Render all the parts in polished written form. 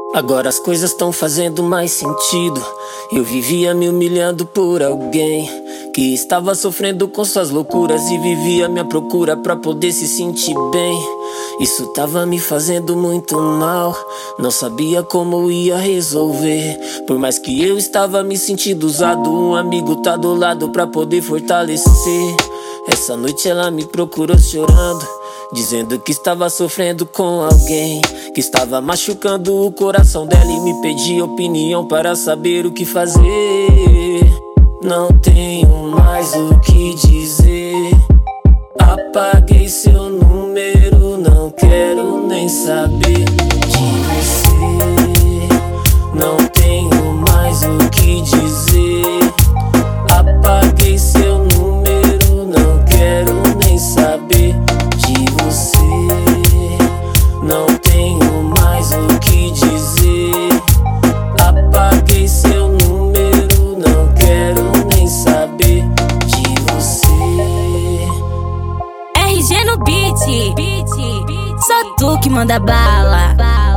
Agora as coisas estão fazendo mais sentido. Eu vivia me humilhando por alguém que estava sofrendo com suas loucuras e vivia minha procura pra poder se sentir bem. Isso tava me fazendo muito mal, não sabia como ia resolver. Por mais que eu estava me sentindo usado, um amigo tá do lado pra poder fortalecer. Essa noite ela me procurou chorando, dizendo que estava sofrendo com alguém que estava machucando o coração dela e me pedia opinião para saber o que fazer. Não tenho mais o que dizer, apaguei seu número, não quero nem saber de você. Não tenho mais o que dizer, apaguei seu número, não quero nem saber de você. Não tenho mais o que dizer, apaguei seu número, não quero nem saber de você. RG no beat, só tu que manda bala.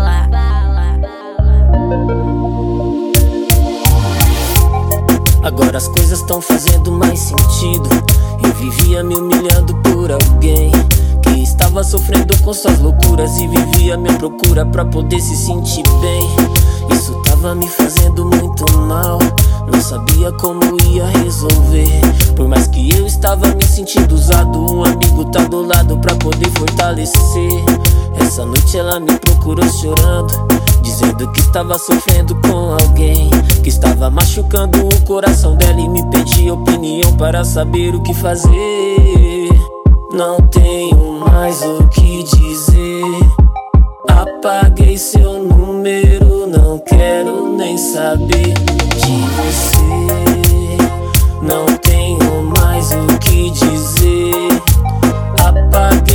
Agora as coisas estão fazendo mais sentido. Eu vivia me humilhando por alguém que estava sofrendo com suas loucuras e vivia minha procura pra poder se sentir bem. Isso tava me fazendo muito mal, não sabia como ia resolver. Por mais que eu estava me sentindo usado, um amigo tá do lado pra poder fortalecer. Essa noite ela me procurou chorando, dizendo que estava sofrendo com alguém que estava machucando o coração dela e me pedia opinião para saber o que fazer. Não tenho mais o que dizer, apaguei seu número, não quero nem saber de você. Não tenho mais o que dizer, apaguei